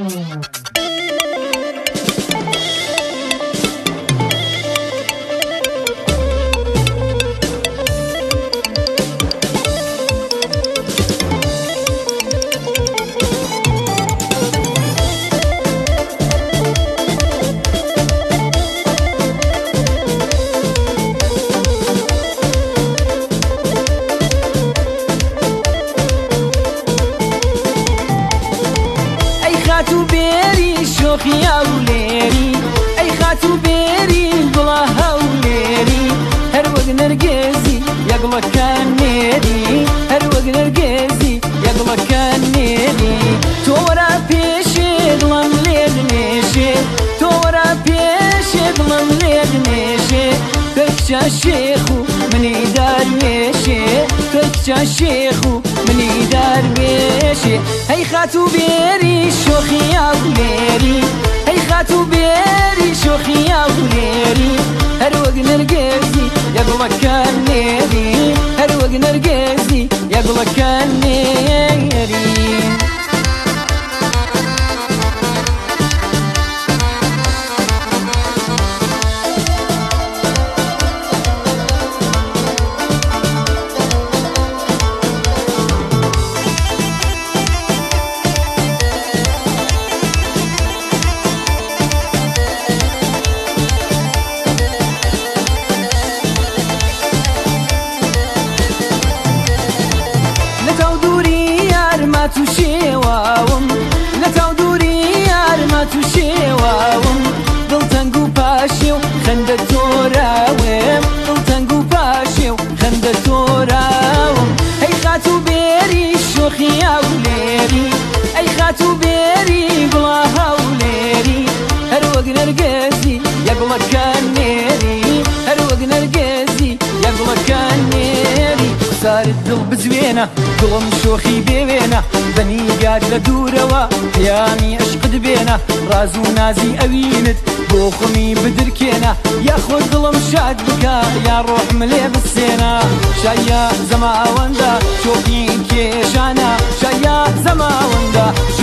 خاتو بيري شوخي أوليري أي خاتو بيري ضلها وليري هر وقت نرقزي يقلق كان نيري هر وقت نرقزي يقلق كان نيري تورا بيشي ظلم ليد نيشي تورا بيشي ظلم ليد نيشي تكشى الشيخو مني دار ميشي تكشى الشيخو مني دار ميشي هي خاتو بيري شوخي يا وليري هي خاتو بيري شوخي يا وليري هر وقت نرقزي يقلق كان نيري هر وقت نرقزي يقلق كان نيري تو شێواوم لە تاو دووری یارمە تو شێواوم دڵتەنگ و پاشێ و خەندە تۆراوێم دڵتەنگ و پاشێ و خەندە تۆراوم ئەی خات و بێری شۆخی هەولێری ئەی خات و بێری گوڵا هەولێری هەر وەک نەرگەزی یەگوڵەکان نێری هەر وەک نەرگەزی یەگوڵەکان نێری سارت دڵ بزوێنە دڵم شۆخی بێوێنە بەنیگار لە دوورەوە پەیامی عشقت بێنە ڕاز و نازی ئەوینت بۆ خۆمی بدرکێنە یاخۆ دڵم شاد بکە یا ڕۆحم لێ بسێنە شایە زەماوەندە شۆخی کێشانە شایە زەماوەندە